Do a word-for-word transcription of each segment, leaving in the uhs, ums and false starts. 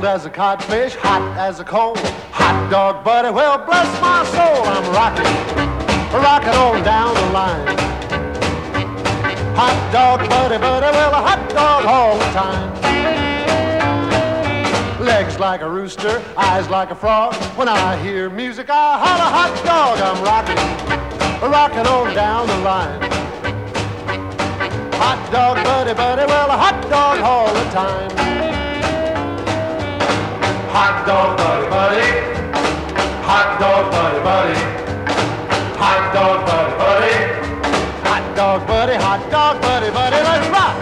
Cold as a codfish, hot as a coal. Hot dog buddy, well bless my soul. I'm rocking, rocking on down the line. Hot dog buddy, buddy, well a hot dog all the time. Legs like a rooster, eyes like a frog. When I hear music, I holler hot dog. I'm rocking, rocking on down the line. Hot dog buddy, buddy, well a hot dog all the time. Hot dog buddy, buddy. Hot dog buddy, buddy. Hot dog buddy, buddy. Hot dog buddy, hot dog buddy, buddy, let's rock!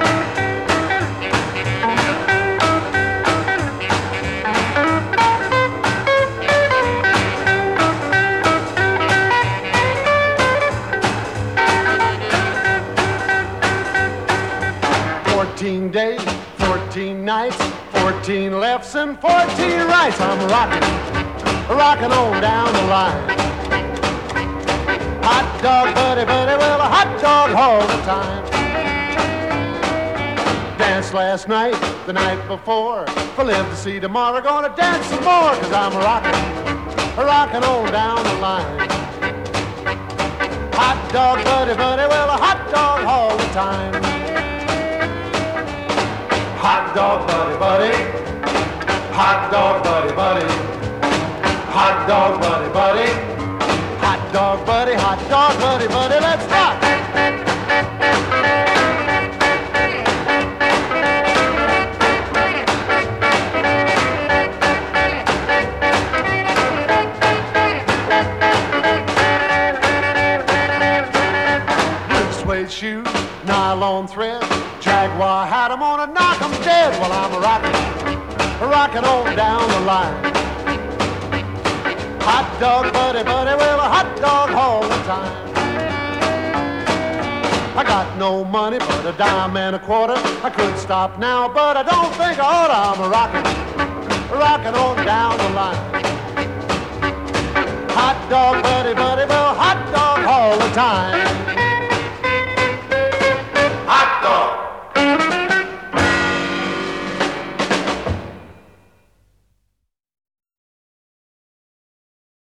Fourteen days, fourteen nights, fourteen lefts and fourteen rights. I'm rocking, rocking on down the line. Hot dog buddy, buddy, well a hot dog all the time. Danced last night, the night before. If I live to see tomorrow, gonna dance some more. Cause I'm rocking, rocking on down the line. Hot dog buddy, buddy, well a hot dog all the time. Hot dog buddy, buddy. Hot dog buddy, buddy. Hot dog buddy, buddy. Hot dog buddy, hot dog buddy, buddy, let's rock! Blue suede shoes, nylon thread, Jaguar hat, I'm gonna knock 'em dead while I'm rocking, rocking on down the line. Hot dog buddy, buddy, well a hot dog all the time. I got no money but a dime and a quarter. I could stop now, but I don't think I ought. I'm rocking, rocking on down the line. Hot dog buddy, buddy, well hot dog all the time.